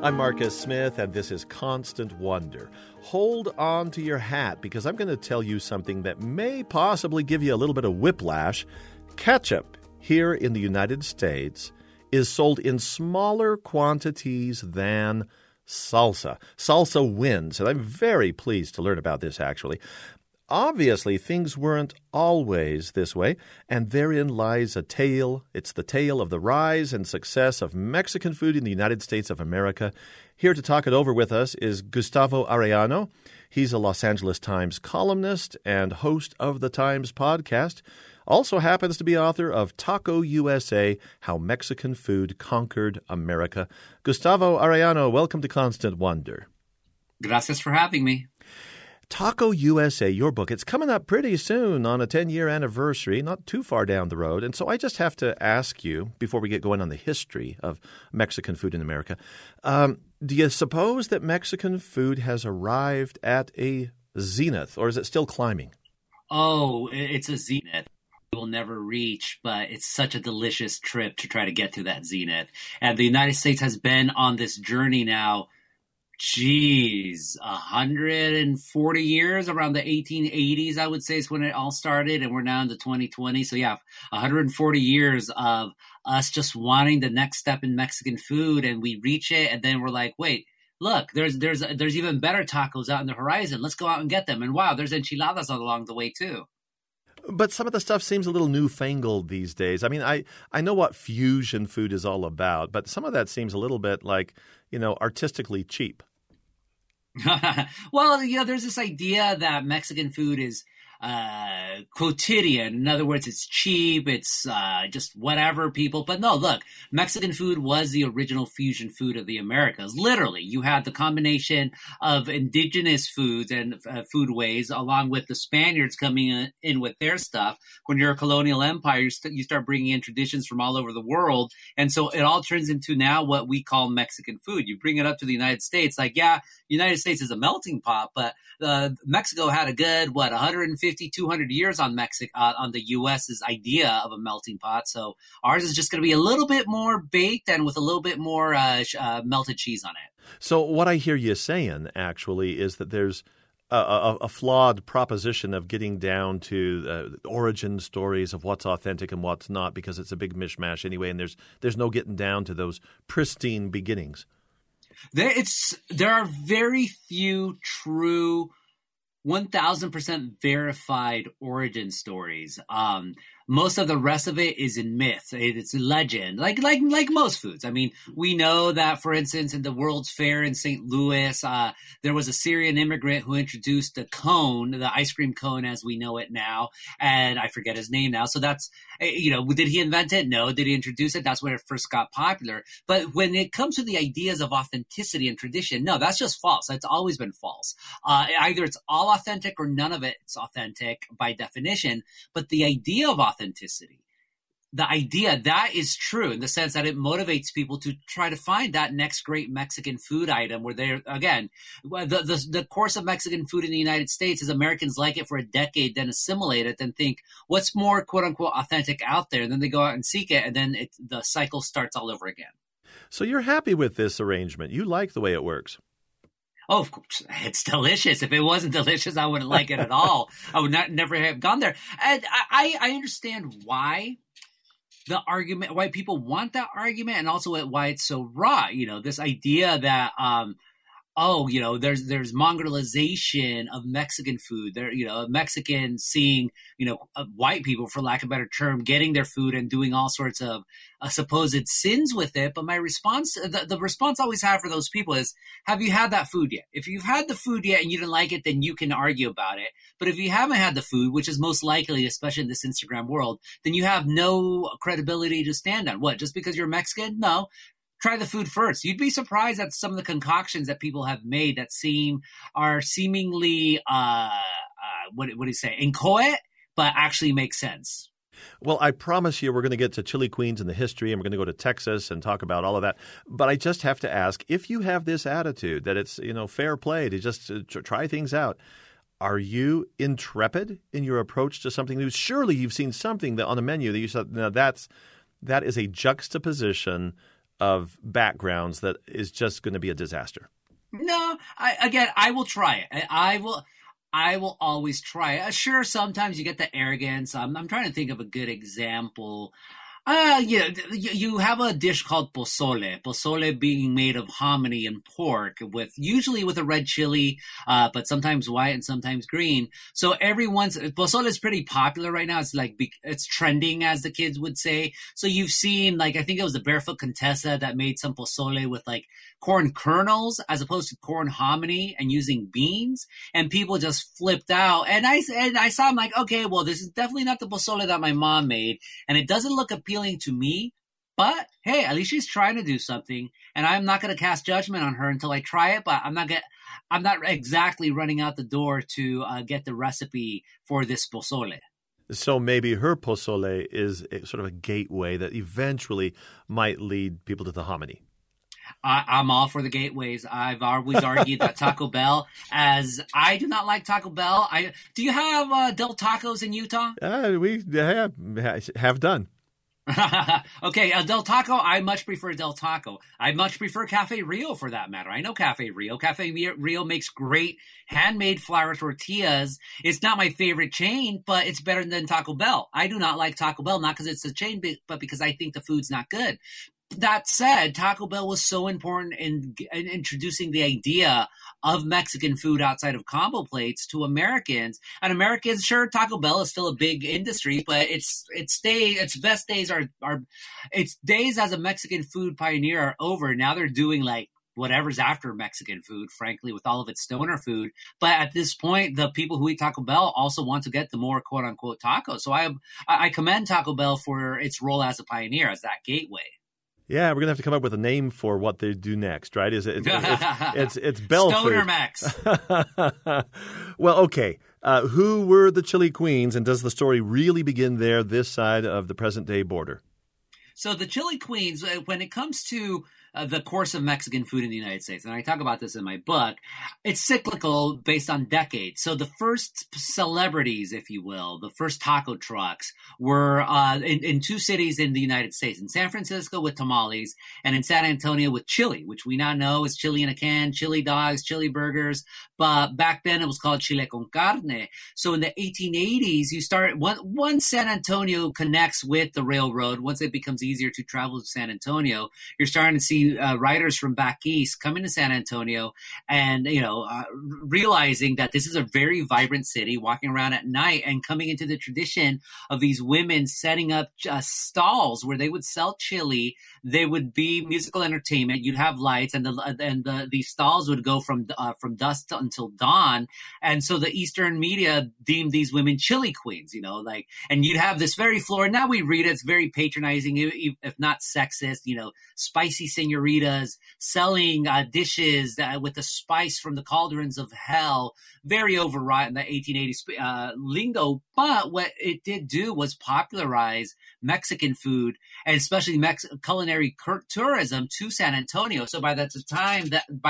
I'm Marcus Smith, and this is Constant Wonder. Hold on to your hat, because I'm going to tell you something that may possibly give you a little bit of whiplash. Ketchup here in the United States is sold in smaller quantities than salsa. Salsa wins, and I'm very pleased to learn about this, actually. Obviously, things weren't always this way, and therein lies a tale. It's the tale of the rise and success of Mexican food in the United States of America. Here to talk it over with us is Gustavo Arellano. He's a Los Angeles Times columnist and host of the Times podcast. Also happens to be author of Taco USA, How Mexican Food Conquered America. Gustavo Arellano, welcome to Constant Wonder. Gracias for having me. Taco USA, your book, it's coming up pretty soon on a 10-year anniversary, not too far down the road. And so I just have to ask you, before we get going on the history of Mexican food in America, do you suppose that Mexican food has arrived at a zenith, or is it still climbing? Oh, it's a zenith. We'll never reach, but it's such a delicious trip to try to get to that zenith. And the United States has been on this journey now, 140 years, around the 1880s, I would say, is when it all started, and we're now in the 2020. So yeah, 140 years of us just wanting the next step in Mexican food, and we reach it, and then we're like, wait, look, there's even better tacos out in the horizon. Let's go out and get them. And wow, there's enchiladas along the way too. But some of the stuff seems a little newfangled these days. I mean, I know what fusion food is all about, but some of that seems a little bit like, artistically cheap. Well, there's this idea that Mexican food is quotidian. In other words, it's cheap. It's just whatever people. But no, look, Mexican food was the original fusion food of the Americas. Literally, you had the combination of indigenous foods and foodways, along with the Spaniards coming in with their stuff. When you're a colonial empire, you start bringing in traditions from all over the world. And so it all turns into now what we call Mexican food. You bring it up to the United States, like, yeah, United States is a melting pot, but Mexico had a good, 150, 200 years on on the U.S.'s idea of a melting pot. So ours is just going to be a little bit more baked and with a little bit more melted cheese on it. So what I hear you saying, actually, is that there's a flawed proposition of getting down to origin stories of what's authentic and what's not, because it's a big mishmash anyway, and there's no getting down to those pristine beginnings. There are very few true 1,000% verified origin stories. Most of the rest of it is in myth. It's legend, like most foods. I mean, we know that, for instance, in the World's Fair in St. Louis, there was a Syrian immigrant who introduced the cone, the ice cream cone as we know it now, and I forget his name now. So that's, did he invent it? No. Did he introduce it? That's when it first got popular. But when it comes to the ideas of authenticity and tradition, no, that's just false. That's always been false. Either it's all authentic or none of it's authentic by definition. But the idea of authenticity, the idea that is true in the sense that it motivates people to try to find that next great Mexican food item where they're, again, the course of Mexican food in the United States is Americans like it for a decade, then assimilate it, then think what's more quote unquote authentic out there. And then they go out and seek it. And then the cycle starts all over again. So you're happy with this arrangement. You like the way it works. Oh, of course, it's delicious. If it wasn't delicious, I wouldn't like it at all. I would never have gone there. And I understand why why people want that argument, and also why it's so raw. This idea that there's mongrelization of Mexican food. Mexican seeing, white people, for lack of a better term, getting their food and doing all sorts of supposed sins with it. But my response, the response I always have for those people is, have you had that food yet? If you've had the food yet and you didn't like it, then you can argue about it. But if you haven't had the food, which is most likely, especially in this Instagram world, then you have no credibility to stand on. What? Just because you're Mexican? No. Try the food first. You'd be surprised at some of the concoctions that people have made that are seemingly, what do you say, inchoate, but actually make sense. Well, I promise you we're going to get to Chili Queens and the history, and we're going to go to Texas and talk about all of that. But I just have to ask, if you have this attitude that it's, fair play to just try things out, are you intrepid in your approach to something new? Surely you've seen something on the menu that you said, that is a juxtaposition of backgrounds that is just going to be a disaster? No, I will try it. I will always try it. Sure, sometimes you get the arrogance. I'm trying to think of a good example. Yeah, you have a dish called pozole. Pozole being made of hominy and pork, usually with a red chili, but sometimes white and sometimes green. So pozole is pretty popular right now. It's like it's trending, as the kids would say. So you've seen, like, I think it was the Barefoot Contessa that made some pozole with like corn kernels as opposed to corn hominy and using beans, and people just flipped out. And I saw, I'm like, okay, well, this is definitely not the pozole that my mom made, and it doesn't look appealing to me, but hey, at least she's trying to do something, and I'm not going to cast judgment on her until I try it. But I'm not exactly running out the door to get the recipe for this pozole. So maybe her pozole is sort of a gateway that eventually might lead people to the hominy. I'm all for the gateways. I've always argued that Taco Bell, as I do not like Taco Bell. Do you have Del Tacos in Utah? We have done. Okay, Del Taco, I much prefer Del Taco. I much prefer Cafe Rio, for that matter. I know Cafe Rio. Cafe Rio makes great handmade flour tortillas. It's not my favorite chain, but it's better than Taco Bell. I do not like Taco Bell, not because it's a chain, but because I think the food's not good. That said, Taco Bell was so important in introducing the idea of Mexican food outside of combo plates to Americans. And Americans, sure, Taco Bell is still a big industry, but its best days its days as a Mexican food pioneer are over. Now they're doing like whatever's after Mexican food, frankly, with all of its stoner food. But at this point, the people who eat Taco Bell also want to get the more quote unquote tacos. So I commend Taco Bell for its role as a pioneer, as that gateway. Yeah, we're gonna have to come up with a name for what they do next, right? It's Bell Stoner food. Max. Well, okay. Who were the Chili Queens, and does the story really begin there, this side of the present-day border? So the Chili Queens, when it comes to the course of Mexican food in the United States, and I talk about this in my book, it's cyclical based on decades. So the first celebrities, if you will, the first taco trucks were in two cities in the United States, in San Francisco with tamales and in San Antonio with chili, which we now know is chili in a can, chili dogs, chili burgers. But back then it was called chile con carne. So in the 1880s, you start, once San Antonio connects with the railroad, once it becomes easier to travel to San Antonio, you're starting to see riders from back east coming to San Antonio and, realizing that this is a very vibrant city, walking around at night and coming into the tradition of these women setting up stalls where they would sell chili. There would be musical entertainment. You'd have lights, and these stalls would go from dusk until dawn. And so the Eastern media deemed these women chili queens, and you'd have this very florid. Now we read it, it's very patronizing, if not sexist, spicy senoritas selling dishes with the spice from the cauldrons of hell, very overwrought in the 1880s lingo. But what it did do was popularize Mexican food, and especially culinary tourism to San Antonio. So by the time that the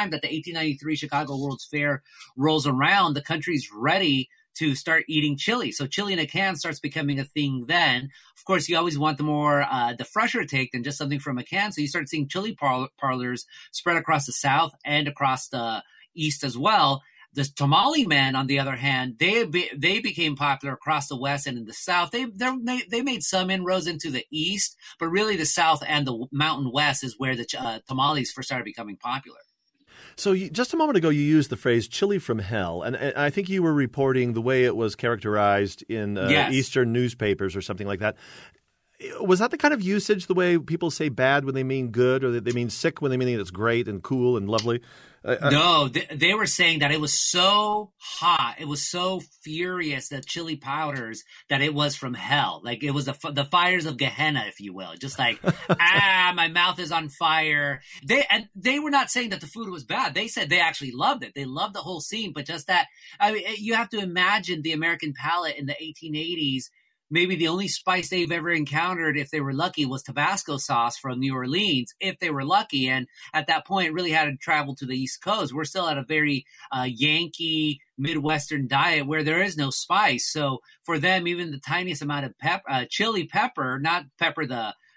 1893 Chicago World's Fair rolls around, the country's ready to start eating chili. So chili in a can starts becoming a thing then. Of course, you always want the fresher take than just something from a can. So you start seeing chili parlors spread across the South and across the East as well. The tamale men, on the other hand, they became popular across the West and in the South. They made some inroads into the East, but really the South and the Mountain West is where the tamales first started becoming popular. So just a moment ago, you used the phrase chili from hell, and I think you were reporting the way it was characterized in Yes. Eastern newspapers or something like that. Was that the kind of usage, the way people say bad when they mean good, or they mean sick when they mean it's great and cool and lovely? No, they were saying that it was so hot, it was so furious, the chili powders, that it was from hell. Like it was the fires of Gehenna, if you will. Just like, my mouth is on fire. They were not saying that the food was bad. They said they actually loved it. They loved the whole scene, but just that, you have to imagine the American palate in the 1880s. Maybe the only spice they've ever encountered, if they were lucky, was Tabasco sauce from New Orleans, if they were lucky. And at that point, really had to travel to the East Coast. We're still at a very Yankee Midwestern diet where there is no spice. So for them, even the tiniest amount of chili pepper, not pepper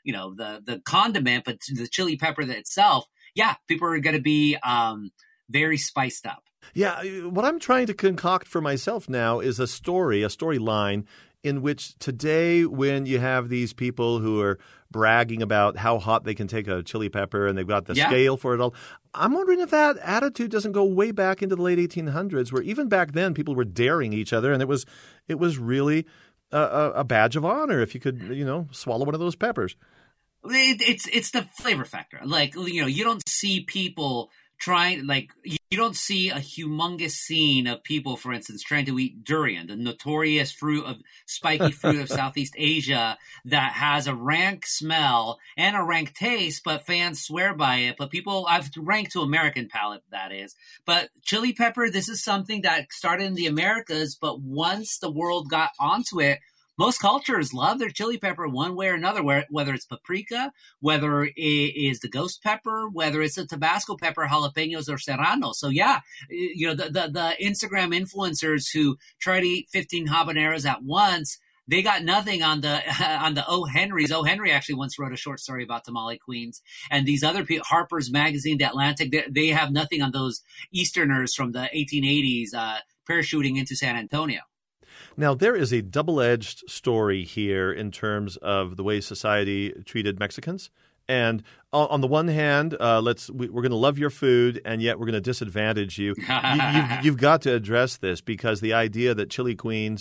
the condiment, but the chili pepper itself, yeah, people are going to be very spiced up. Yeah, what I'm trying to concoct for myself now is a storyline in which today, when you have these people who are bragging about how hot they can take a chili pepper and they've got the scale for it all, I'm wondering if that attitude doesn't go way back into the late 1800s, where even back then people were daring each other, and it was really a badge of honor if you could, swallow one of those peppers. It's the flavor factor. Like, you don't see people trying, like, you don't see a humongous scene of people, for instance, trying to eat durian, the notorious spiky fruit of Southeast Asia that has a rank smell and a rank taste, but fans swear by it. But I've ranked to American palate, that is. But chili pepper, this is something that started in the Americas, but once the world got onto it, most cultures love their chili pepper one way or another, whether it's paprika, whether it is the ghost pepper, whether it's the Tabasco pepper, jalapenos, or serrano. So yeah, the Instagram influencers who try to eat 15 habaneros at once, they got nothing on the O. Henrys. O. Henry actually once wrote a short story about tamale queens, and these other people, Harper's Magazine, The Atlantic, they have nothing on those Easterners from the 1880s parachuting into San Antonio. Now, there is a double-edged story here in terms of the way society treated Mexicans. And on the one hand, we're going to love your food, and yet we're going to disadvantage you. You've got to address this, because the idea that chili queens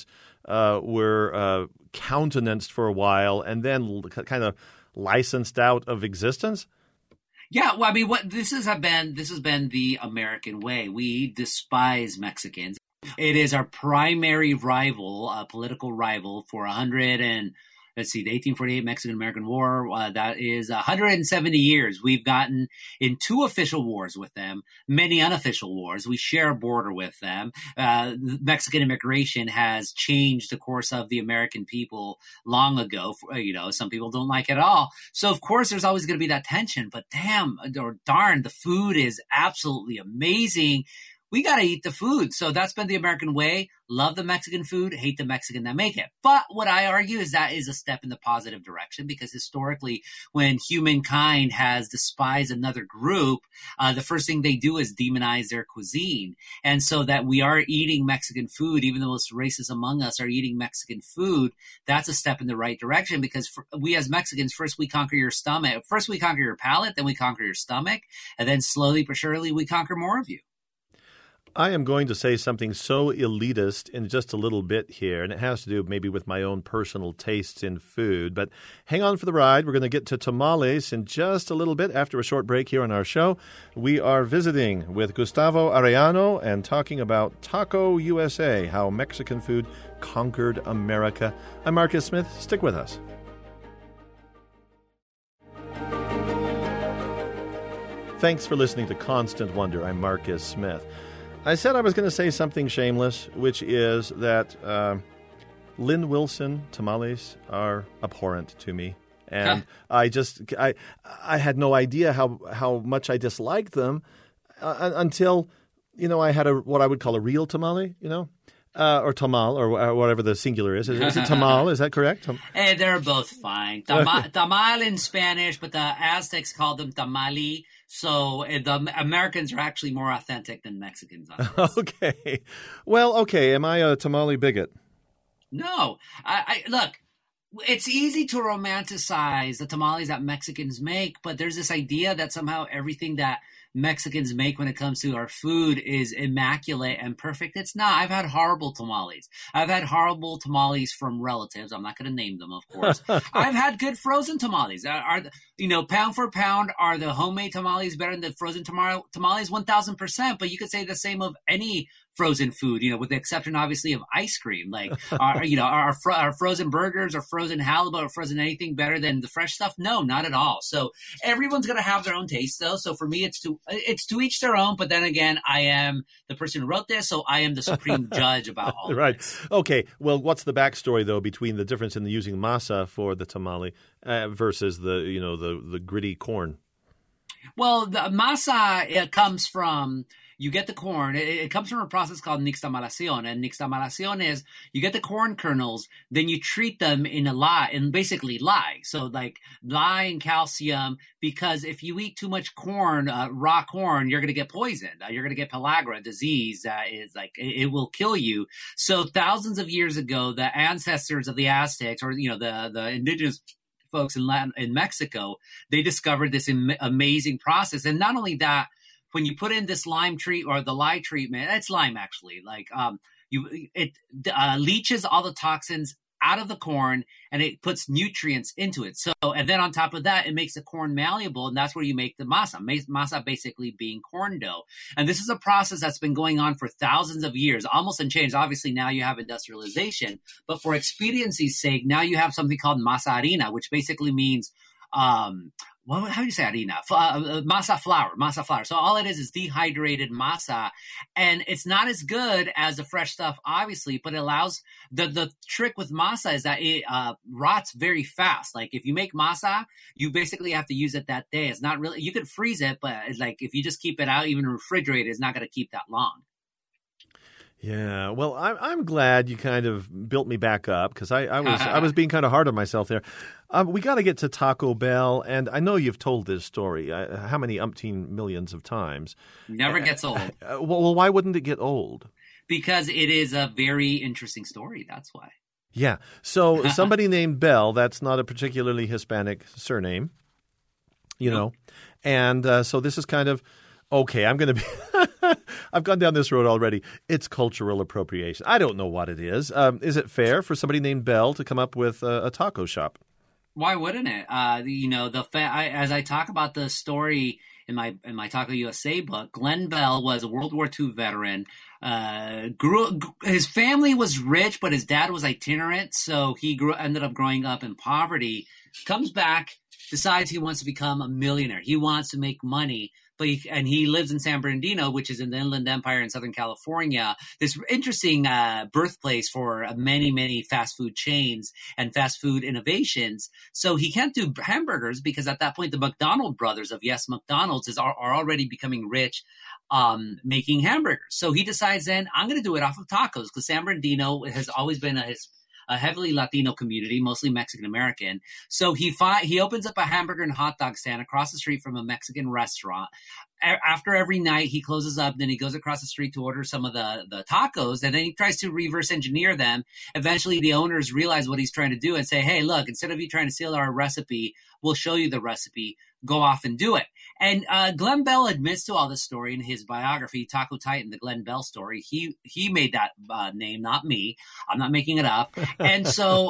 were countenanced for a while and then kind of licensed out of existence. Yeah, well, I mean, this has been the American way. We despise Mexicans. It is our primary rival, political rival for the 1848 Mexican-American War. That is 170 years. We've gotten in 2 official wars with them, many unofficial wars. We share a border with them. Mexican immigration has changed the course of the American people long ago. Some people don't like it at all. So, of course, there's always going to be that tension. But damn, or darn, the food is absolutely amazing. We got to eat the food. So that's been the American way. Love the Mexican food, hate the Mexican that make it. But what I argue is that is a step in the positive direction, because historically, when humankind has despised another group, the first thing they do is demonize their cuisine. And so that we are eating Mexican food, even the most racist among us are eating Mexican food, that's a step in the right direction, because we as Mexicans, first we conquer your stomach. First we conquer your palate, then we conquer your stomach, and then slowly but surely we conquer more of you. I am going to say something so elitist in just a little bit here, and it has to do maybe with my own personal tastes in food. But hang on for the ride. We're going to get to tamales in just a little bit after a short break here on our show. We are visiting with Gustavo Arellano and talking about Taco USA, how Mexican food conquered America. I'm Marcus Smith. Stick with us. Thanks for listening to Constant Wonder. I'm Marcus Smith. I said I was going to say something shameless, which is that Lynn Wilson tamales are abhorrent to me. And I had no idea how much I disliked them until, I had what I would call a real tamale, or tamal, or whatever the singular is. Is it tamal? Is that correct? Hey, they're both fine. Tamal in Spanish, but the Aztecs called them tamale. So the Americans are actually more authentic than Mexicans are. Okay. Well, okay. Am I a tamale bigot? No. I look, it's easy to romanticize the tamales that Mexicans make, but there's this idea that somehow everything that Mexicans make when it comes to our food is immaculate and perfect. It's not. I've had horrible tamales. I've had horrible tamales from relatives. I'm not going to name them, of course. I've had good frozen tamales. Pound for pound, are the homemade tamales better than the frozen tamales? 1,000%. But you could say the same of any frozen food, with the exception, obviously, of ice cream. Like, are frozen burgers or frozen halibut or frozen anything better than the fresh stuff? No, not at all. So everyone's going to have their own taste, though. So for me, it's to each their own. But then again, I am the person who wrote this, so I am the supreme judge about all right. of this. Okay. Well, what's the backstory, though, between the difference in using masa for the tamale versus the gritty corn? Well, the masa, it comes from you get the corn. It comes from a process called nixtamalación. And nixtamalación is you get the corn kernels, then you treat them in basically lye. So like lye and calcium, because if you eat too much corn, raw corn, you're going to get poisoned. You're going to get pellagra, a disease that is like, it will kill you. So thousands of years ago, the ancestors of the Aztecs, or, the indigenous folks in Mexico, they discovered this amazing process. And not only that, when you put in this lye treatment, it's lime actually, like it leaches all the toxins out of the corn, and it puts nutrients into it. So, and then on top of that, it makes the corn malleable, and that's where you make the masa. Masa basically being corn dough. And this is a process that's been going on for thousands of years, almost unchanged. Obviously, now you have industrialization, but for expediency's sake, now you have something called masa harina, which basically means how do you say harina? Masa flour. So all it is dehydrated masa, and it's not as good as the fresh stuff, obviously, but it allows the trick with masa is that it rots very fast. Like if you make masa, you basically have to use it that day. It's not really, you could freeze it, but it's like if you just keep it out, even refrigerated, it's not going to keep that long. Yeah, well, I'm glad you kind of built me back up, because I was being kind of hard on myself there. We got to get to Taco Bell, and I know you've told this story how many umpteen millions of times. Never gets old. Well, why wouldn't it get old? Because it is a very interesting story. That's why. Yeah. So somebody named Bell, that's not a particularly Hispanic surname, know, and so this is kind of. Okay, I'm going to be – I've gone down this road already. It's cultural appropriation. I don't know what it is. Is it fair for somebody named Bell to come up with a taco shop? Why wouldn't it? As I talk about the story in my Taco USA book, Glenn Bell was a World War II veteran. His family was rich, but his dad was itinerant, so he ended up growing up in poverty. Comes back, decides he wants to become a millionaire. He wants to make money. And he lives in San Bernardino, which is in the Inland Empire in Southern California, this interesting birthplace for many, many fast food chains and fast food innovations. So he can't do hamburgers because at that point, the McDonald brothers of Yes McDonald's are already becoming rich making hamburgers. So he decides then, I'm going to do it off of tacos, because San Bernardino has always been a heavily Latino community, mostly Mexican-American. So he opens up a hamburger and hot dog stand across the street from a Mexican restaurant. After every night, he closes up, then he goes across the street to order some of the tacos, and then he tries to reverse engineer them. Eventually, the owners realize what he's trying to do and say, hey, look, instead of you trying to steal our recipe, we'll show you the recipe. Go off and do it. And Glenn Bell admits to all this story in his biography, Taco Titan, the Glenn Bell story. He made that name, not me. I'm not making it up. And so,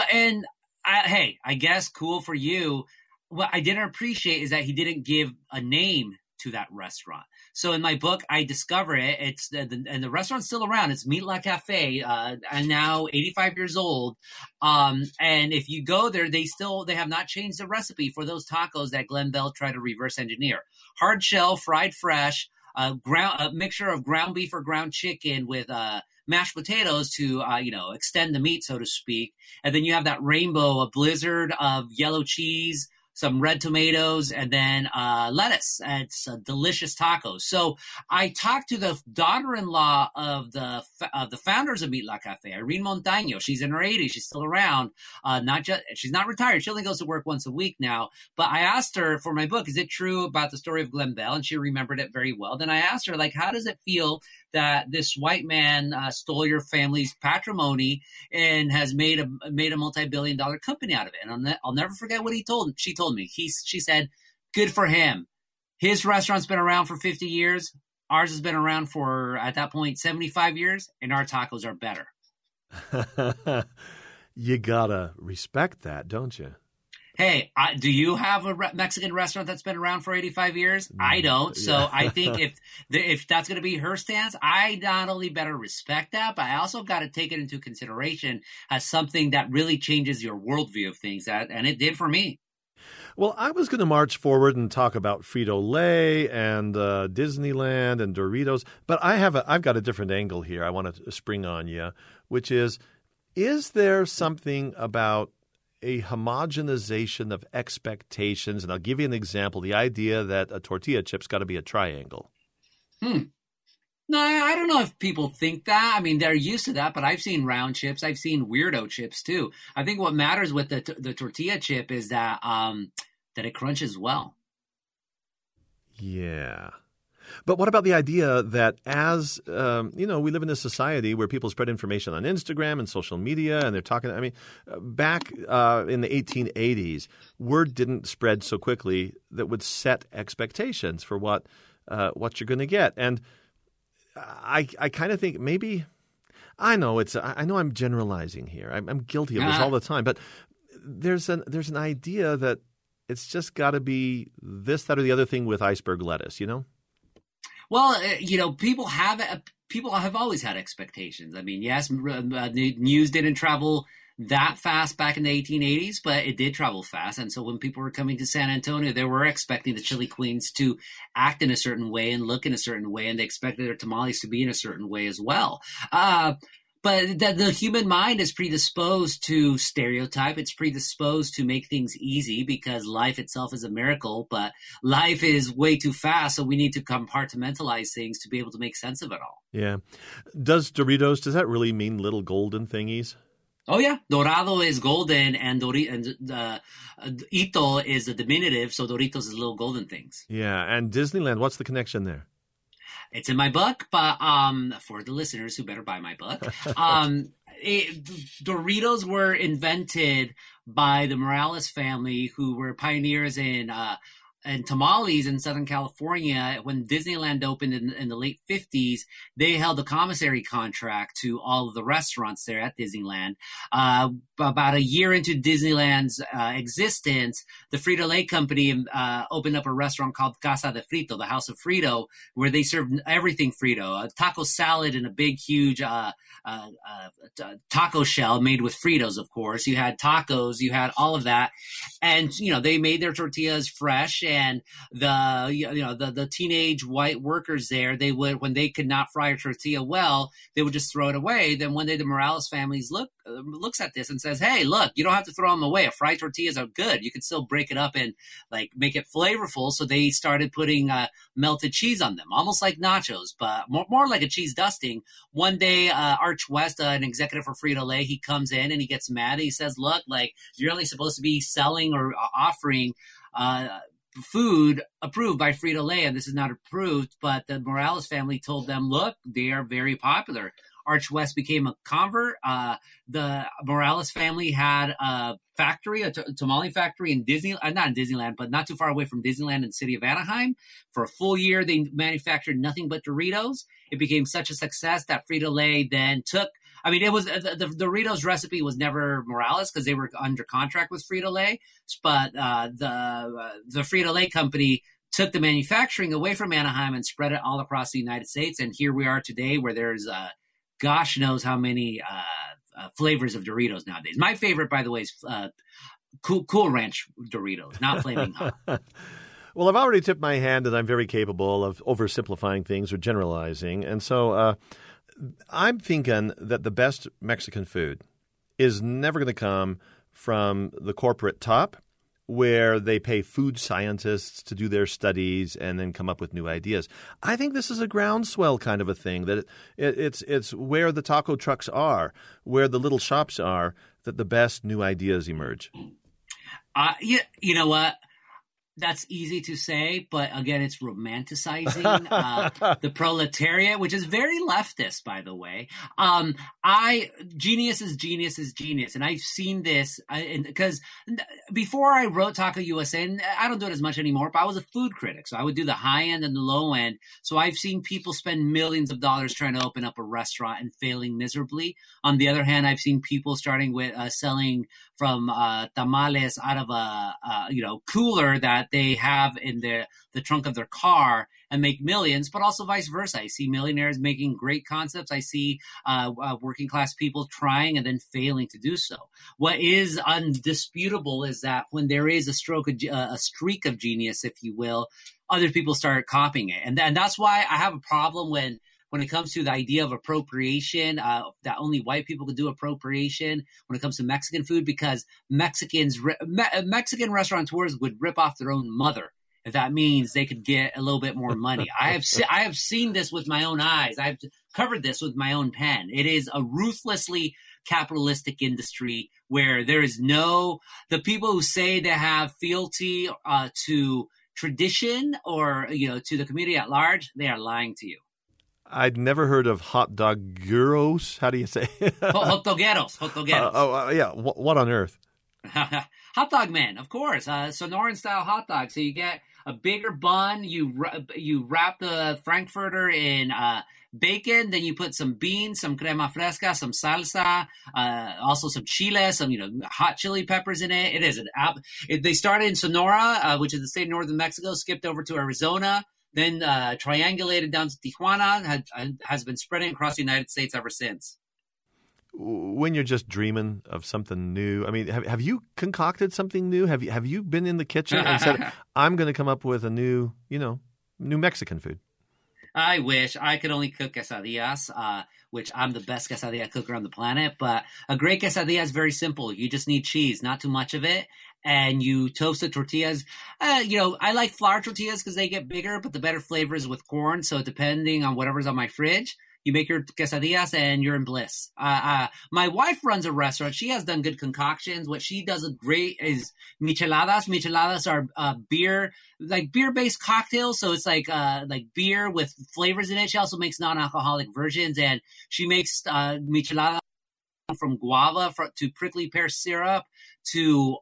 hey, I guess cool for you. What I didn't appreciate is that he didn't give a name to that restaurant. So in my book, I discover it. It's and the restaurant's still around. It's Meat La Cafe, and now 85 years old. And if you go there, they have not changed the recipe for those tacos that Glenn Bell tried to reverse engineer. Hard shell, fried fresh, a mixture of ground beef or ground chicken with mashed potatoes to extend the meat, so to speak. And then you have that rainbow, a blizzard of yellow cheese, some red tomatoes, and then lettuce. It's a delicious taco. So I talked to the daughter-in-law of the founders of Meat La Cafe, Irene Montaño. She's in her 80s. She's still around. She's not retired. She only goes to work once a week now. But I asked her for my book, is it true about the story of Glenn Bell? And she remembered it very well. Then I asked her, how does it feel that this white man stole your family's patrimony and has made a multi-billion-dollar company out of it? And I'll never forget what she told me. She said, good for him. His restaurant's been around for 50 years. Ours has been around for, at that point, 75 years, and our tacos are better. You gotta respect that, don't you? Hey, do you have a Mexican restaurant that's been around for 85 years? I don't. So yeah. I think if that's going to be her stance, I not only better respect that, but I also got to take it into consideration as something that really changes your worldview of things. And it did for me. Well, I was going to march forward and talk about Frito-Lay and Disneyland and Doritos, but I've got a different angle here I want to spring on you, which is there something about a homogenization of expectations? And I'll give you an example, the idea that a tortilla chip's got to be a triangle. No, I don't know if people think that. I mean, they're used to that, but I've seen round chips. I've seen weirdo chips too. I think what matters with the tortilla chip is that it crunches well. Yeah. But what about the idea that as, we live in a society where people spread information on Instagram and social media, and they're talking, back in the 1880s, word didn't spread so quickly that would set expectations for what you're going to get. And I kind of think maybe, I know I'm generalizing here. I'm guilty of this all the time, but there's an idea that it's just got to be this, that, or the other thing with iceberg lettuce, Well, people have always had expectations. I mean, yes, the news didn't travel that fast back in the 1880s, but it did travel fast. And so when people were coming to San Antonio, they were expecting the chili queens to act in a certain way and look in a certain way, and they expected their tamales to be in a certain way as well. But the human mind is predisposed to stereotype. It's predisposed to make things easy because life itself is a miracle, but life is way too fast. So we need to compartmentalize things to be ito make sense of it all. Yeah. Does that really mean little golden thingies? Oh, yeah. Dorado is golden, and Ito is the diminutive, so Doritos is little golden things. Yeah. And Disneyland, what's the connection there? It's in my book, but for the listeners who better buy my book, Doritos were invented by the Morales family, who were pioneers in tamales in Southern California. When Disneyland opened in the late 50s, they held a commissary contract to all of the restaurants there at Disneyland. About a year into Disneyland's existence, the Frito-Lay company opened up a restaurant called Casa de Frito, the House of Frito, where they served everything Frito, a taco salad in a big, huge taco shell made with Fritos, of course. You had tacos, you had all of that. And, they made their tortillas fresh. And the teenage white workers there, they would, when they could not fry a tortilla well, they would just throw it away. Then one day the Morales families looks at this and says, "Hey, look, you don't have to throw them away. Fried tortillas are good. You can still break it up and make it flavorful." So they started putting melted cheese on them, almost like nachos, but more like a cheese dusting. One day, Arch West, an executive for Frito-Lay, he comes in and he gets mad. He says, "Look, you're only supposed to be selling or offering food approved by Frito-Lay, and this is not approved." But the Morales family told them, "Look, they are very popular." Arch West became a convert. The Morales family had a factory, a tamale factory in not in Disneyland, but not too far away from Disneyland in the city of Anaheim. For a full year, they manufactured nothing but Doritos. It became such a success that Frito-Lay then took. It was the Doritos recipe was never Morales because they were under contract with Frito-Lay, but the Frito-Lay company took the manufacturing away from Anaheim and spread it all across the United States. And here we are today, where there's gosh knows how many flavors of Doritos nowadays. My favorite, by the way, is Cool Ranch Doritos, not Flaming Hot. Well, I've already tipped my hand that I'm very capable of oversimplifying things or generalizing. And so I'm thinking that the best Mexican food is never going to come from the corporate top, where they pay food scientists to do their studies and then come up with new ideas. I think this is a groundswell kind of a thing, that it's where the taco trucks are, where the little shops are, that the best new ideas emerge. You know what? That's easy to say, but again, it's romanticizing the proletariat, which is very leftist, by the way. Genius is genius. And I've seen this because before I wrote Taco USA, and I don't do it as much anymore, but I was a food critic. So I would do the high end and the low end. So I've seen people spend millions of dollars trying to open up a restaurant and failing miserably. On the other hand, I've seen people starting with selling from tamales out of a cooler that they have in the trunk of their car and make millions, but also vice versa. I see millionaires making great concepts. I see working class people trying and then failing to do so. What is undisputable is that when there is a streak of genius, if you will, other people start copying it. And that's why I have a problem when it comes to the idea of appropriation, that only white people could do appropriation when it comes to Mexican food, because Mexican restaurateurs would rip off their own mother if that means they could get a little bit more money. I have seen this with my own eyes. I've covered this with my own pen. It is a ruthlessly capitalistic industry where there is the people who say they have fealty to tradition or to the community at large, they are lying to you. I'd never heard of hot dog gyros. How do you say? Hot dogueros. Yeah. What on earth? Hot dog man, of course. Sonoran style hot dog. So you get a bigger bun. You wrap the Frankfurter in bacon. Then you put some beans, some crema fresca, some salsa, also some chile, some hot chili peppers in it. It is they started in Sonora, which is the state of northern Mexico. Skipped over to Arizona. Then triangulated down to Tijuana, has been spreading across the United States ever since. When you're just dreaming of something new, I mean, have you concocted something new? Have you been in the kitchen and said, I'm going to come up with a new Mexican food? I wish I could only cook quesadillas, which I'm the best quesadilla cooker on the planet. But a great quesadilla is very simple. You just need cheese, not too much of it. And you toast the tortillas. I like flour tortillas because they get bigger, but the better flavor is with corn. So depending on whatever's on my fridge, you make your quesadillas and you're in bliss. My wife runs a restaurant. She has done good concoctions. What she does great is micheladas. Micheladas are beer-based cocktails. So it's like beer with flavors in it. She also makes non-alcoholic versions, and she makes micheladas from guava to prickly pear syrup to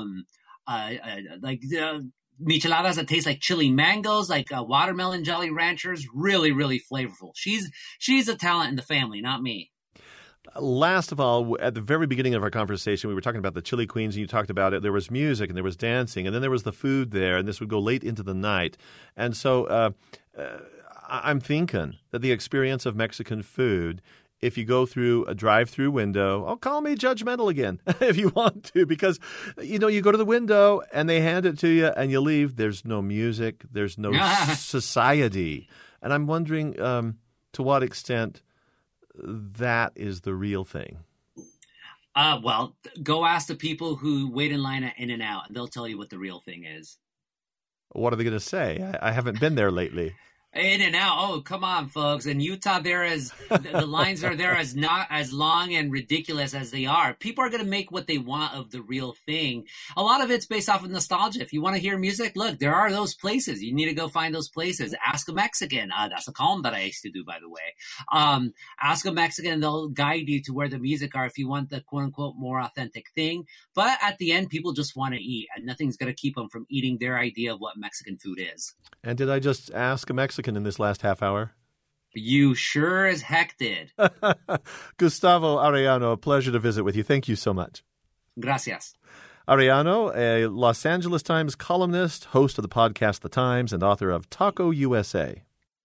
micheladas that taste like chili mangoes, like watermelon Jolly Ranchers. Really, really flavorful. She's a talent in the family, not me. Last of all, at the very beginning of our conversation, we were talking about the Chili Queens, and you talked about it. There was music, and there was dancing, and then there was the food there, and this would go late into the night. And so I'm thinking that the experience of Mexican food, if you go through a drive-through window, call me judgmental again if you want to, because, you go to the window and they hand it to you and you leave. There's no music. There's no society. And I'm wondering to what extent that is the real thing. Well, go ask the people who wait in line at In-N-Out, and they'll tell you what the real thing is. What are they going to say? I haven't been there lately. In-N-Out. Oh, come on, folks. In Utah, the lines are there as not as long and ridiculous as they are. People are going to make what they want of the real thing. A lot of it's based off of nostalgia. If you want to hear music, look, there are those places. You need to go find those places. Ask a Mexican. That's a column that I used to do, by the way. Ask a Mexican, and they'll guide you to where the music are if you want the quote-unquote more authentic thing. But at the end, people just want to eat, and nothing's going to keep them from eating their idea of what Mexican food is. And did I just ask a Mexican in this last half hour? You sure as heck did. Gustavo Arellano, a pleasure to visit with you. Thank you so much. Gracias. Arellano, a Los Angeles Times columnist, host of the podcast The Times, and author of Taco USA.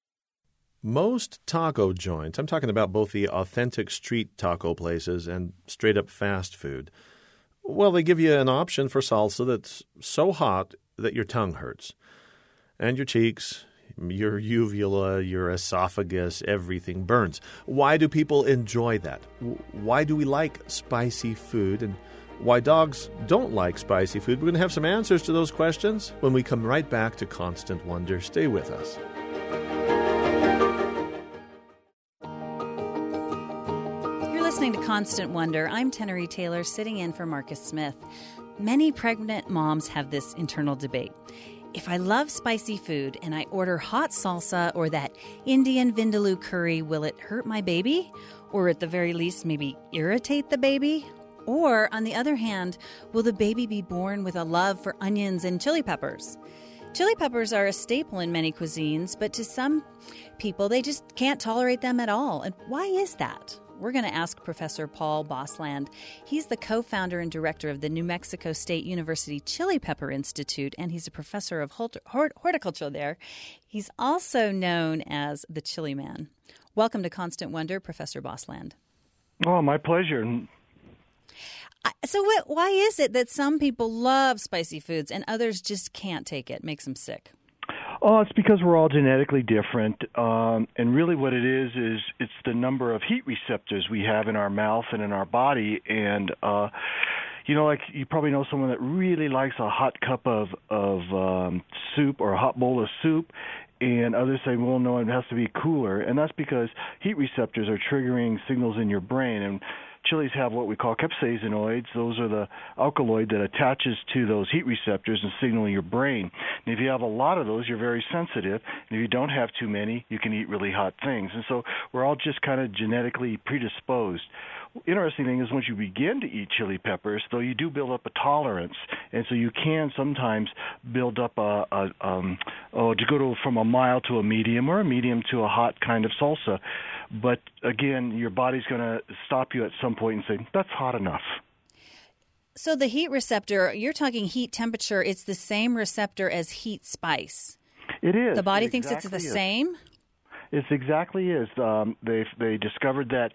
Most taco joints, I'm talking about both the authentic street taco places and straight-up fast food, well, they give you an option for salsa that's so hot that your tongue hurts. And your cheeks, your uvula, your esophagus, everything burns. Why do people enjoy that? Why do we like spicy food? And why dogs don't like spicy food? We're going to have some answers to those questions when we come right back to Constant Wonder. Stay with us. You're listening to Constant Wonder. I'm Tenery Taylor, sitting in for Marcus Smith. Many pregnant moms have this internal debate. If I love spicy food and I order hot salsa or that Indian vindaloo curry, will it hurt my baby? Or at the very least, maybe irritate the baby? Or, on the other hand, will the baby be born with a love for onions and chili peppers? Chili peppers are a staple in many cuisines, but to some people, they just can't tolerate them at all. And why is that? We're going to ask Professor Paul Bosland. He's the co-founder and director of the New Mexico State University Chili Pepper Institute, and he's a professor of horticulture there. He's also known as the Chili Man. Welcome to Constant Wonder, Professor Bosland. Oh, my pleasure. So why is it that some people love spicy foods and others just can't take it, makes them sick? Oh, it's because we're all genetically different, and really what it is it's the number of heat receptors we have in our mouth and in our body, and like you probably know someone that really likes a hot cup of soup or a hot bowl of soup. And others say, well, no, it has to be cooler. And that's because heat receptors are triggering signals in your brain. And chilies have what we call capsaicinoids. Those are the alkaloid that attaches to those heat receptors and signal your brain. And if you have a lot of those, you're very sensitive. And if you don't have too many, you can eat really hot things. And so we're all just kind of genetically predisposed. Interesting thing is once you begin to eat chili peppers, though, you do build up a tolerance, and so you can sometimes build up to go from a mild to a medium or a medium to a hot kind of salsa. But again, your body's going to stop you at some point and say, that's hot enough. So the heat receptor, you're talking heat temperature, it's the same receptor as heat spice. It is. The body thinks it's the same? It exactly is. They discovered that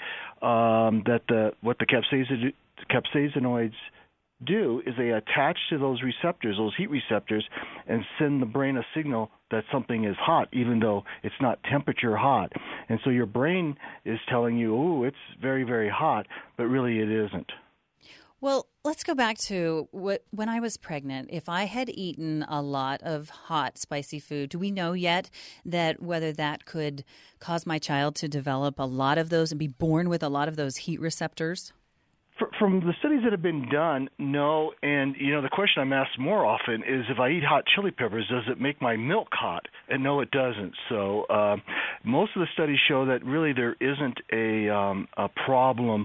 what the capsaicinoids do is they attach to those receptors, those heat receptors, and send the brain a signal that something is hot, even though it's not temperature hot. And so your brain is telling you, "Oh, it's very, very hot," but really it isn't. Well, let's go back to when I was pregnant. If I had eaten a lot of hot, spicy food, do we know yet that whether that could cause my child to develop a lot of those and be born with a lot of those heat receptors? From the studies that have been done, no. And, the question I'm asked more often is if I eat hot chili peppers, does it make my milk hot? And no, it doesn't. So most of the studies show that really there isn't a problem,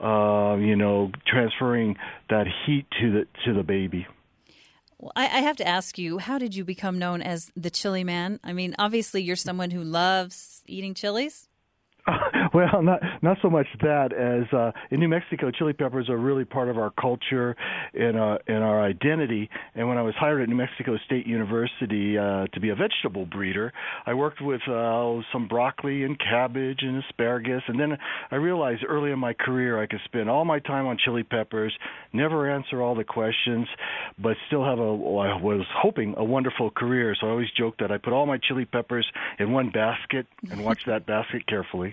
transferring that heat to the baby. Well, I have to ask you, how did you become known as the Chili Man? I mean, obviously you're someone who loves eating chilies. Well, not so much that as in New Mexico, chili peppers are really part of our culture and our identity. And when I was hired at New Mexico State University to be a vegetable breeder, I worked with some broccoli and cabbage and asparagus. And then I realized early in my career I could spend all my time on chili peppers, never answer all the questions, but still have I was hoping, a wonderful career. So I always joke that I put all my chili peppers in one basket and watch that basket carefully.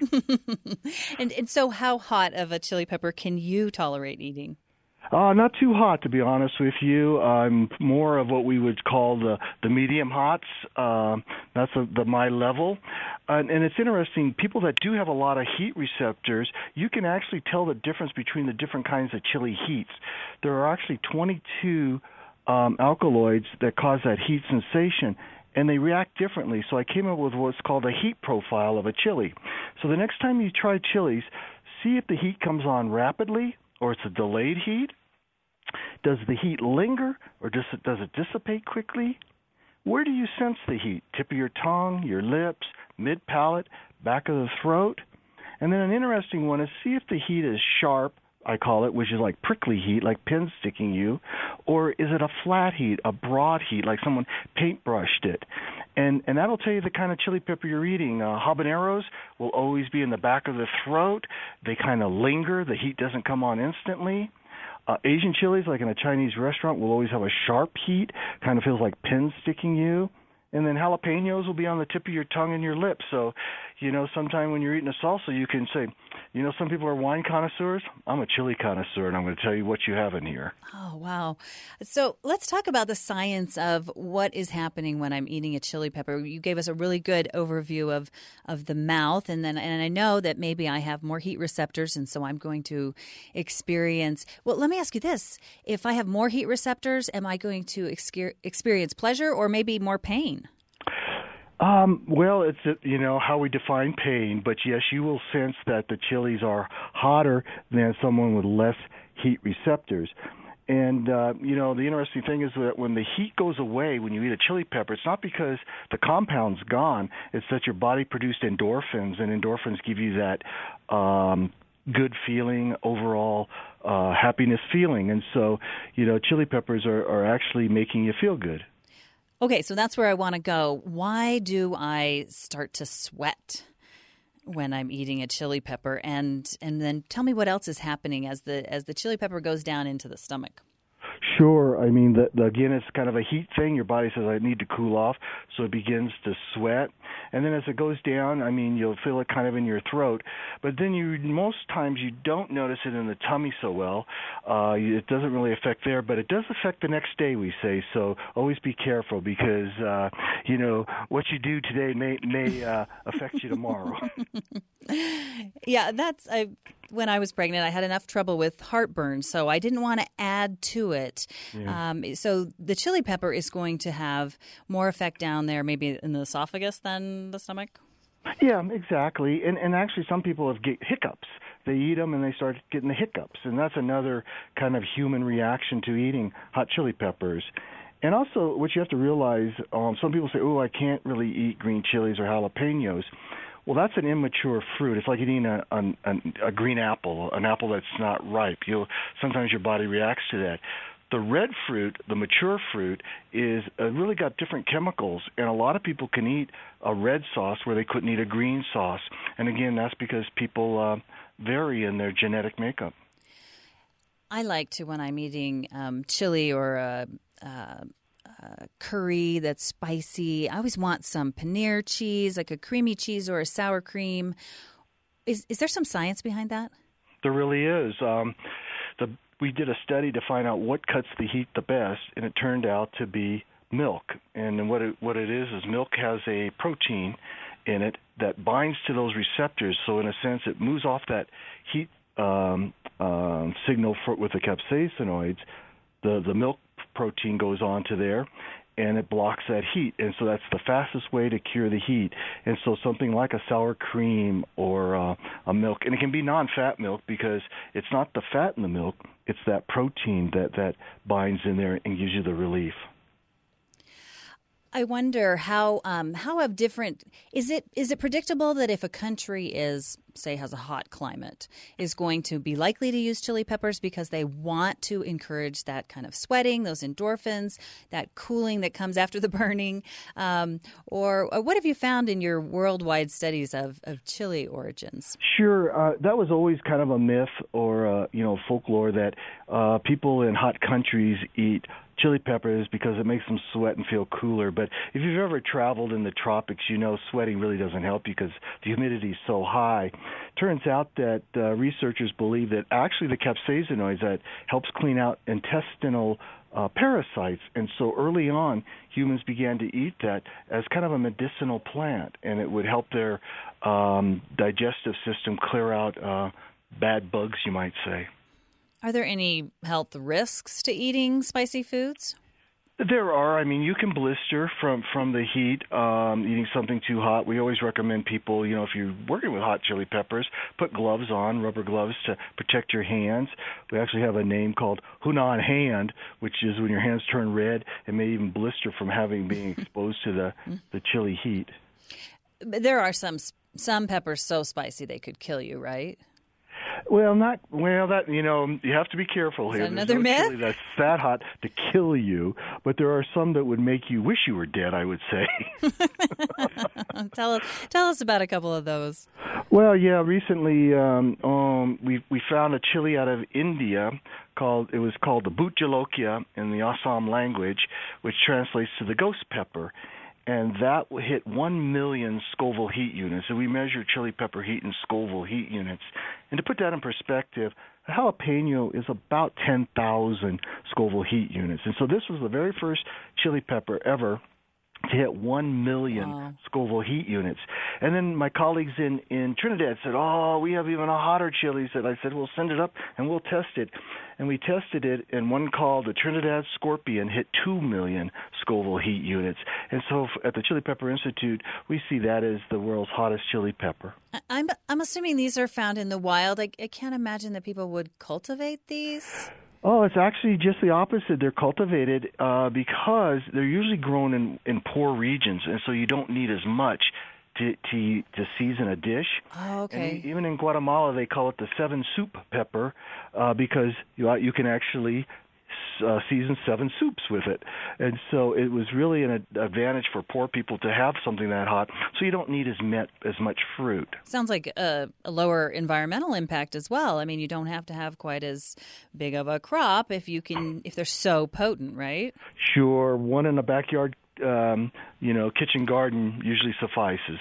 And so how hot of a chili pepper can you tolerate eating? Not too hot, to be honest with you. I'm more of what we would call the medium hots. That's my level. And it's interesting, people that do have a lot of heat receptors, you can actually tell the difference between the different kinds of chili heats. There are actually 22 alkaloids that cause that heat sensation, and they react differently. So I came up with what's called a heat profile of a chili. So the next time you try chilies, see if the heat comes on rapidly or it's a delayed heat. Does the heat linger or does it dissipate quickly? Where do you sense the heat? Tip of your tongue, your lips, mid-palate, back of the throat? And then an interesting one is see if the heat is sharp, I call it, which is like prickly heat, like pins sticking you, or is it a flat heat, a broad heat, like someone paintbrushed it? And that'll tell you the kind of chili pepper you're eating. Habaneros will always be in the back of the throat. They kind of linger. The heat doesn't come on instantly. Asian chilies, like in a Chinese restaurant, will always have a sharp heat, kind of feels like pins sticking you. And then jalapenos will be on the tip of your tongue and your lips. So, sometime when you're eating a salsa, you can say, some people are wine connoisseurs. I'm a chili connoisseur, and I'm going to tell you what you have in here. Oh, wow. So let's talk about the science of what is happening when I'm eating a chili pepper. You gave us a really good overview of the mouth, and I know that maybe I have more heat receptors, and so I'm going to experience. Well, let me ask you this. If I have more heat receptors, am I going to experience pleasure or maybe more pain? Well, it's how we define pain, but yes, you will sense that the chilies are hotter than someone with less heat receptors. And, the interesting thing is that when the heat goes away when you eat a chili pepper, it's not because the compound's gone. It's that your body produced endorphins, and endorphins give you that good feeling, overall happiness feeling. And so, chili peppers are actually making you feel good. Okay, so that's where I want to go. Why do I start to sweat when I'm eating a chili pepper? And then tell me what else is happening as the chili pepper goes down into the stomach. Sure. I mean, again, it's kind of a heat thing. Your body says, I need to cool off, so it begins to sweat. And then as it goes down, I mean, you'll feel it kind of in your throat. But then most times you don't notice it in the tummy so well. It doesn't really affect there, but it does affect the next day, we say. So always be careful because, what you do today may affect you tomorrow. Yeah, when I was pregnant, I had enough trouble with heartburn, so I didn't want to add to it. Yeah. So the chili pepper is going to have more effect down there, maybe in the esophagus than the stomach? Yeah, exactly. And actually some people have hiccups. They eat them and they start getting the hiccups, and that's another kind of human reaction to eating hot chili peppers. And also what you have to realize, some people say, I can't really eat green chilies or jalapenos. Well, that's an immature fruit. It's like eating a green apple, an apple that's not ripe. Sometimes your body reacts to that. The red fruit, the mature fruit, is really got different chemicals, and a lot of people can eat a red sauce where they couldn't eat a green sauce. And again, that's because people vary in their genetic makeup. I like to, when I'm eating chili or curry that's spicy, I always want some paneer cheese, like a creamy cheese or a sour cream. Is there some science behind that? There really is. We did a study to find out what cuts the heat the best, and it turned out to be milk. And what it is milk has a protein in it that binds to those receptors. So in a sense, it moves off that heat signal with the capsaicinoids. The milk protein goes on to there, and it blocks that heat. And so that's the fastest way to cure the heat. And so something like a sour cream or a milk, and it can be non-fat milk because it's not the fat in the milk, it's that protein that binds in there and gives you the relief. I wonder how have different is it predictable that if a country has a hot climate is going to be likely to use chili peppers because they want to encourage that kind of sweating, those endorphins, that cooling that comes after the burning, or what have you found in your worldwide studies of chili origins? Sure, that was always kind of a myth or folklore that people in hot countries eat chili peppers because it makes them sweat and feel cooler. But if you've ever traveled in the tropics, sweating really doesn't help you because the humidity is so high. Turns out that researchers believe that actually the capsaicinoids that helps clean out intestinal parasites. And so early on, humans began to eat that as kind of a medicinal plant, and it would help their digestive system clear out bad bugs, you might say. Are there any health risks to eating spicy foods? There are. I mean, you can blister from the heat, eating something too hot. We always recommend people, if you're working with hot chili peppers, put gloves on, rubber gloves to protect your hands. We actually have a name called Hunan hand, which is when your hands turn red and may even blister from being exposed to the chili heat. There are some peppers so spicy they could kill you, right? Well, you have to be careful here. Is that another myth? Chili that's that hot to kill you, but there are some that would make you wish you were dead, I would say. Tell us about a couple of those. Well, yeah, recently we found a chili out of India called the Bhut Jolokia in the Assam language, which translates to the ghost pepper. And that hit 1 million Scoville heat units. So we measure chili pepper heat in Scoville heat units. And to put that in perspective, a jalapeno is about 10,000 Scoville heat units. And so this was the very first chili pepper ever to hit 1 million Scoville heat units. And then my colleagues in Trinidad said, we have even a hotter chili. I said, well, send it up and we'll test it. And we tested it, and one called the Trinidad Scorpion hit 2 million Scoville heat units. And so at the Chili Pepper Institute, we see that as the world's hottest chili pepper. I'm assuming these are found in the wild. I can't imagine that people would cultivate these. Oh, it's actually just the opposite. They're cultivated because they're usually grown in poor regions, and so you don't need as much to season a dish. Oh, okay. And even in Guatemala, they call it the 7 soup pepper because you can actually season 7 soups with it. And so it was really an advantage for poor people to have something that hot, so you don't need as much fruit. Sounds like a lower environmental impact as well. I mean, you don't have to have quite as big of a crop if they're so potent, right? Sure. One in a backyard, kitchen garden usually suffices.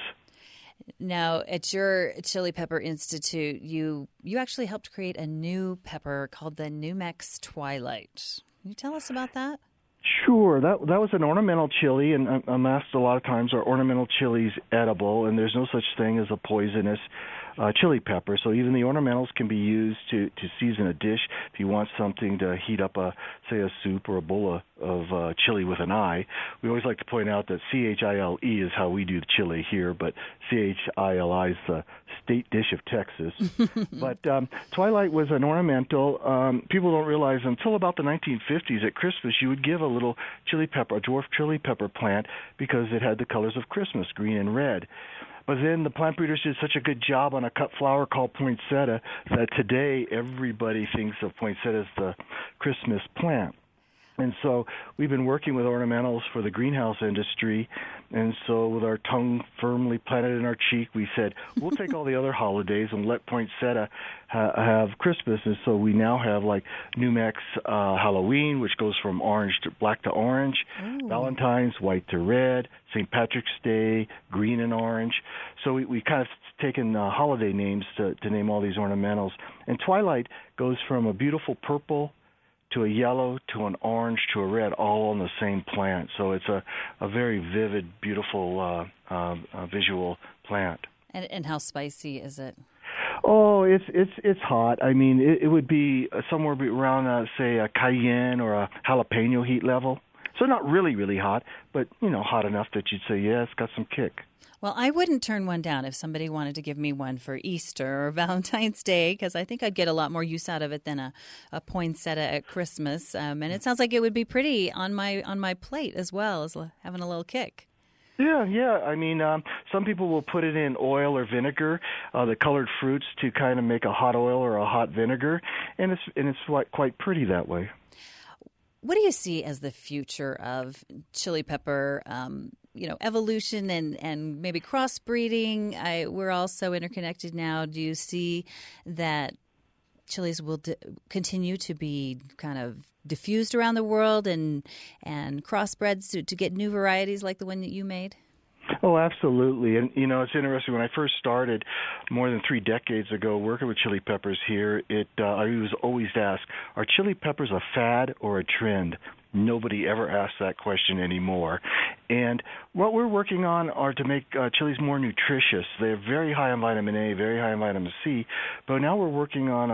Now, at your Chili Pepper Institute, you actually helped create a new pepper called the New Mex Twilight. Can you tell us about that? Sure. That was an ornamental chili, and I'm asked a lot of times, are ornamental chilies edible? And there's no such thing as a poisonous chili pepper. So even the ornamentals can be used to season a dish. If you want something to heat up a soup or a bowl of chili with an I, we always like to point out that Chile is how we do the chili here, but Chili is the state dish of Texas. But Twilight was an ornamental. People don't realize until about the 1950s at Christmas you would give a little chili pepper, a dwarf chili pepper plant, because it had the colors of Christmas, green and red. But then the plant breeders did such a good job on a cut flower called poinsettia that today everybody thinks of poinsettia as the Christmas plant. And so we've been working with ornamentals for the greenhouse industry. And so with our tongue firmly planted in our cheek, we said, we'll take all the other holidays and let poinsettia have Christmas. And so we now have like New Mex Halloween, which goes from black to orange, Valentine's, white to red, St. Patrick's Day, green and orange. So we kind of taken holiday names to name all these ornamentals. And Twilight goes from a beautiful purple to a yellow, to an orange, to a red, all on the same plant. So it's a very vivid, beautiful visual plant. And how spicy is it? Oh, it's hot. I mean, it would be somewhere around, say, a cayenne or a jalapeno heat level. So not really, really hot, but, hot enough that you'd say, yeah, it's got some kick. Well, I wouldn't turn one down if somebody wanted to give me one for Easter or Valentine's Day, because I think I'd get a lot more use out of it than a poinsettia at Christmas. And it sounds like it would be pretty on my plate as well as having a little kick. Yeah. I mean, some people will put it in oil or vinegar, the colored fruits, to kind of make a hot oil or a hot vinegar, and it's quite pretty that way. What do you see as the future of chili pepper? Evolution and maybe crossbreeding. We're all so interconnected now. Do you see that chilies will continue to be kind of diffused around the world and crossbreds to get new varieties like the one that you made? Oh, absolutely. And, it's interesting. When I first started more than 3 decades ago working with chili peppers here, I was always asked, are chili peppers a fad or a trend? Nobody ever asks that question anymore. And what we're working on are to make chilies more nutritious. They're very high in vitamin A, very high in vitamin C, but now we're working on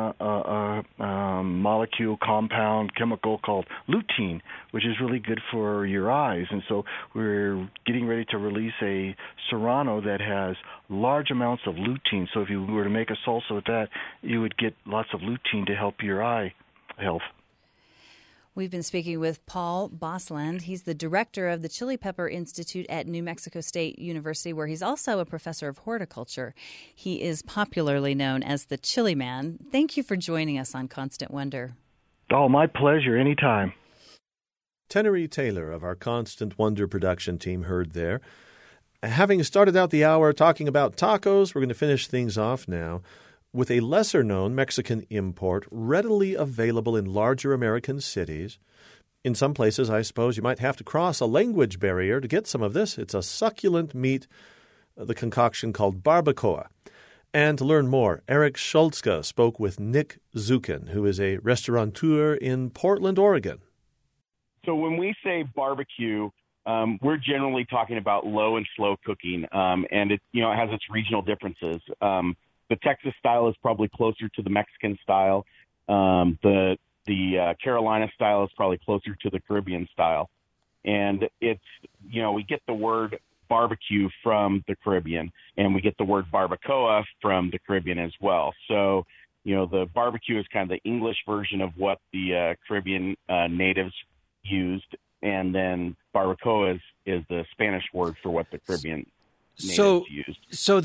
a molecule, compound, chemical called lutein, which is really good for your eyes. And so we're getting ready to release a Serrano that has large amounts of lutein. So if you were to make a salsa with that, you would get lots of lutein to help your eye health. We've been speaking with Paul Bosland. He's the director of the Chili Pepper Institute at New Mexico State University, where he's also a professor of horticulture. He is popularly known as the Chili Man. Thank you for joining us on Constant Wonder. Oh, my pleasure. Anytime. Tenery Taylor of our Constant Wonder production team heard there. Having started out the hour talking about tacos, we're going to finish things off now with a lesser-known Mexican import readily available in larger American cities. In some places, I suppose, you might have to cross a language barrier to get some of this. It's a succulent meat, the concoction called barbacoa. And to learn more, Eric Schultzke spoke with Nick Zukin, who is a restaurateur in Portland, Oregon. So when we say barbecue, we're generally talking about low and slow cooking, and it has its regional differences. The Texas style is probably closer to the Mexican style. The Carolina style is probably closer to the Caribbean style. And it's, we get the word barbecue from the Caribbean, and we get the word barbacoa from the Caribbean as well. So, the barbecue is kind of the English version of what the Caribbean natives used, and then barbacoa is the Spanish word for what the Caribbean used. So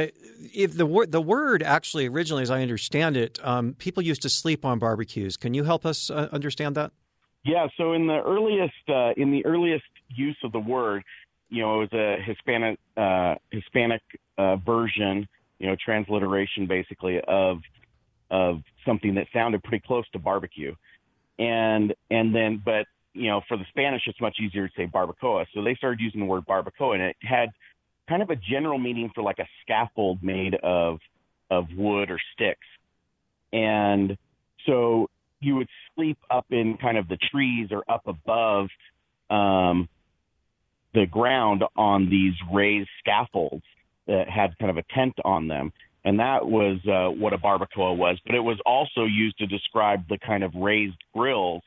the word actually originally, as I understand it, people used to sleep on barbecues. Can you help us understand that? Yeah, so in the earliest use of the word, it was a Hispanic version, transliteration basically of something that sounded pretty close to barbecue, and then but for the Spanish it's much easier to say barbacoa. So they started using the word barbacoa, and it had kind of a general meaning for like a scaffold made of wood or sticks, and so you would sleep up in kind of the trees or up above the ground on these raised scaffolds that had kind of a tent on them. And that was what a barbacoa was. But it was also used to describe the kind of raised grills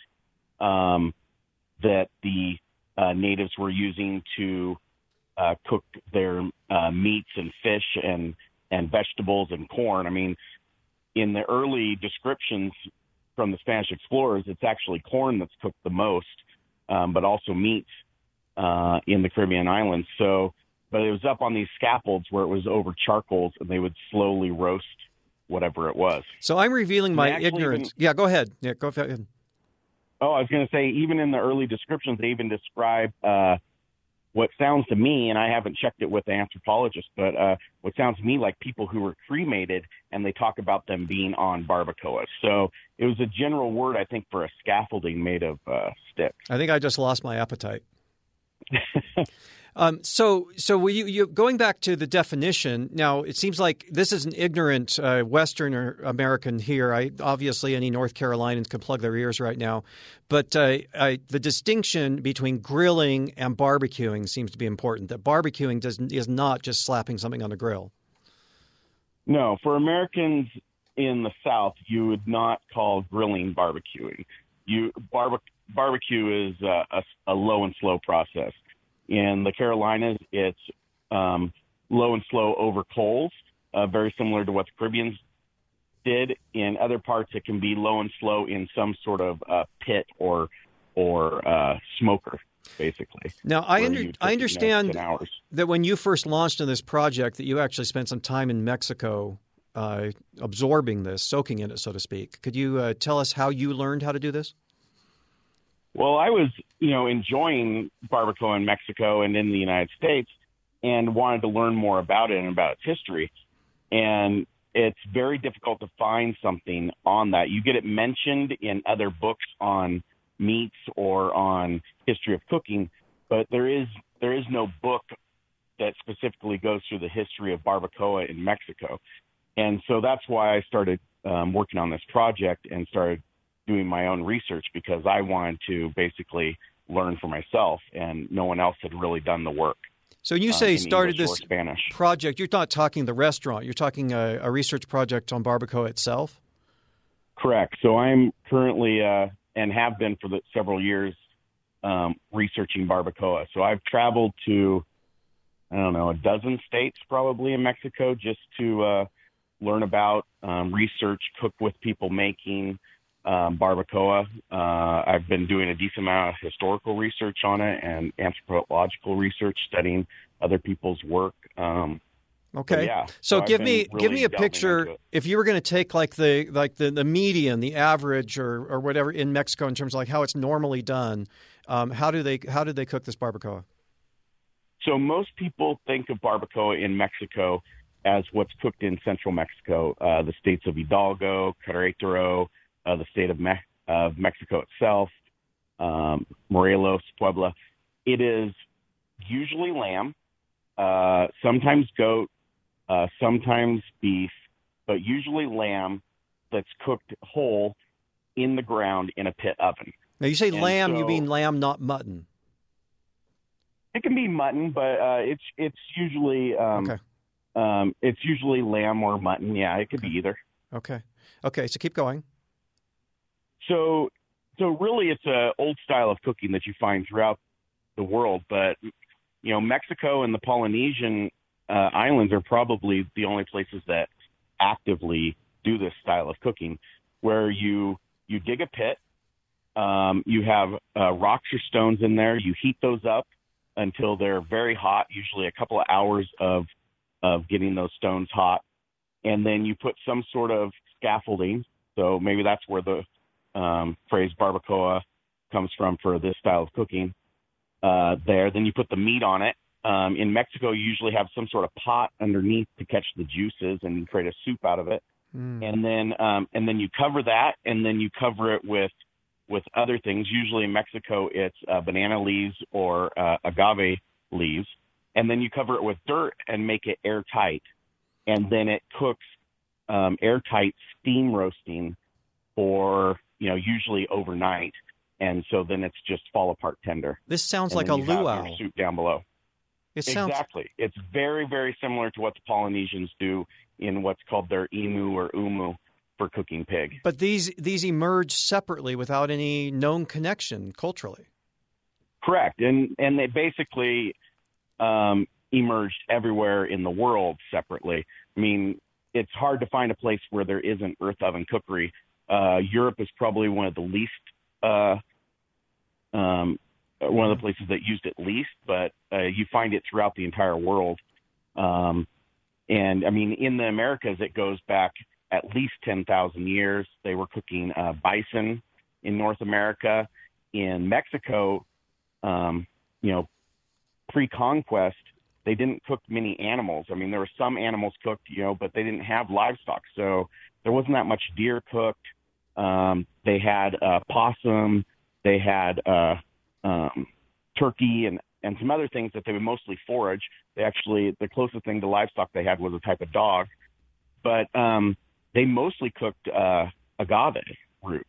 that the natives were using to cook their meats and fish and vegetables and corn. I mean, in the early descriptions from the Spanish explorers, it's actually corn that's cooked the most, but also meat in the Caribbean islands. So, but it was up on these scaffolds where it was over charcoals, and they would slowly roast whatever it was. So I'm revealing my ignorance. Yeah, go ahead. Yeah, go ahead. Oh, I was going to say, even in the early descriptions, they even describe what sounds to me, and I haven't checked it with the anthropologists, but what sounds to me like people who were cremated, and they talk about them being on barbacoas. So it was a general word, I think, for a scaffolding made of sticks. I think I just lost my appetite. So you going back to the definition, now it seems like this is an ignorant Western American here. Obviously any North Carolinians can plug their ears right now. But the distinction between grilling and barbecuing seems to be important, that barbecuing is not just slapping something on a grill. No, for Americans in the South, you would not call grilling barbecuing. Barbecue is a low and slow process. In the Carolinas, it's low and slow over coals, very similar to what the Caribbeans did. In other parts, it can be low and slow in some sort of pit or smoker, basically. Now, I understand that when you first launched on this project, that you actually spent some time in Mexico absorbing this, soaking in it, so to speak. Could you tell us how you learned how to do this? Well, I was, enjoying barbacoa in Mexico and in the United States, and wanted to learn more about it and about its history. And it's very difficult to find something on that. You get it mentioned in other books on meats or on history of cooking, but there is no book that specifically goes through the history of barbacoa in Mexico. And so that's why I started working on this project and started doing my own research, because I wanted to basically learn for myself, and no one else had really done the work. So you say started English this Spanish project. You're not talking the restaurant. You're talking a research project on barbacoa itself? Correct. So I'm currently and have been for several years researching barbacoa. So I've traveled to, a dozen states probably in Mexico just to learn about, research, cook with people making barbacoa. I've been doing a decent amount of historical research on it and anthropological research, studying other people's work. Okay. Yeah, so give me a picture. If you were going to take like the median, the average, or whatever in Mexico in terms of like how it's normally done, how did they cook this barbacoa? So most people think of barbacoa in Mexico as what's cooked in central Mexico, the states of Hidalgo, Querétaro, the state of Mexico itself, Morelos, Puebla. It is usually lamb, sometimes goat, sometimes beef, but usually lamb that's cooked whole in the ground in a pit oven. Now, you say lamb, you mean lamb, not mutton? It can be mutton, but it's usually okay. It's usually lamb or mutton. Yeah, it could be either. Okay. So keep going. So really, it's an old style of cooking that you find throughout the world. But Mexico and the Polynesian islands are probably the only places that actively do this style of cooking, where you dig a pit, you have rocks or stones in there, you heat those up until they're very hot, usually a couple of hours of getting those stones hot, and then you put some sort of scaffolding. So maybe that's where the phrase barbacoa comes from for this style of cooking there. Then you put the meat on it. In Mexico, you usually have some sort of pot underneath to catch the juices and you create a soup out of it. And then you cover that, and then you cover it with other things. Usually in Mexico, it's banana leaves or agave leaves. And then you cover it with dirt and make it airtight. And then it cooks airtight steam roasting for, usually overnight. And so then it's just fall apart tender. This sounds and like a luau. Your soup down below. Exactly. It's very, very similar to what the Polynesians do in what's called their imu or umu for cooking pig. But these emerge separately without any known connection culturally. Correct. And they basically emerged everywhere in the world separately. I mean, it's hard to find a place where there isn't earth oven cookery. Europe is probably one of the least one of the places that used it least, but you find it throughout the entire world. And I mean, in the Americas, it goes back at least 10,000 years. They were cooking bison in North America. In Mexico, pre-conquest, they didn't cook many animals. I mean, there were some animals cooked, but they didn't have livestock. So there wasn't that much deer cooked. They had possum. They had turkey and some other things that they would mostly forage. The closest thing to livestock they had was a type of dog. But they mostly cooked agave root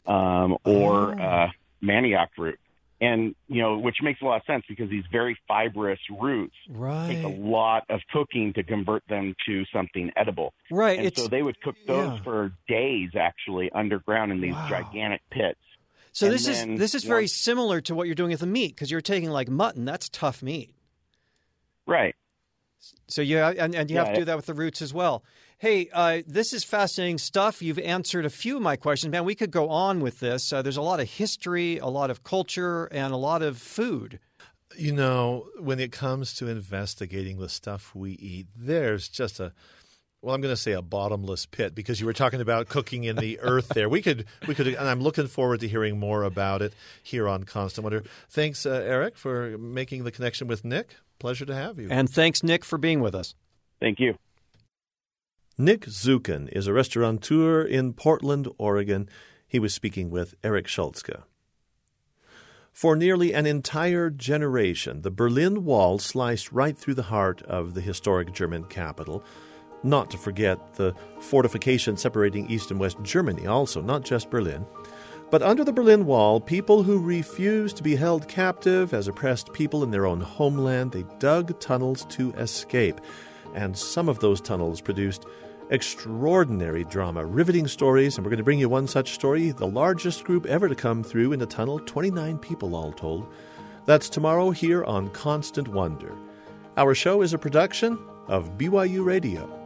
or manioc root. And, which makes a lot of sense because these very fibrous roots take a lot of cooking to convert them to something edible. Right. And so they would cook those for days, actually, underground in these gigantic pits. So this is very similar to what you're doing with the meat because you're taking like mutton. That's tough meat. Right. So you have to do that with the roots as well. Hey, this is fascinating stuff. You've answered a few of my questions. Man, we could go on with this. There's a lot of history, a lot of culture, and a lot of food. When it comes to investigating the stuff we eat, there's just I'm going to say a bottomless pit because you were talking about cooking in the earth there. We could, and I'm looking forward to hearing more about it here on Constant Wonder. Thanks, Eric, for making the connection with Nick. Pleasure to have you. And thanks, Nick, for being with us. Thank you. Nick Zukin is a restaurateur in Portland, Oregon. He was speaking with Eric Schultzke. For nearly an entire generation, the Berlin Wall sliced right through the heart of the historic German capital. Not to forget the fortification separating East and West Germany also, not just Berlin. But under the Berlin Wall, people who refused to be held captive as oppressed people in their own homeland, they dug tunnels to escape. And some of those tunnels produced extraordinary drama, riveting stories, and we're going to bring you one such story, the largest group ever to come through in a tunnel, 29 people all told. That's tomorrow here on Constant Wonder. Our show is a production of BYU Radio.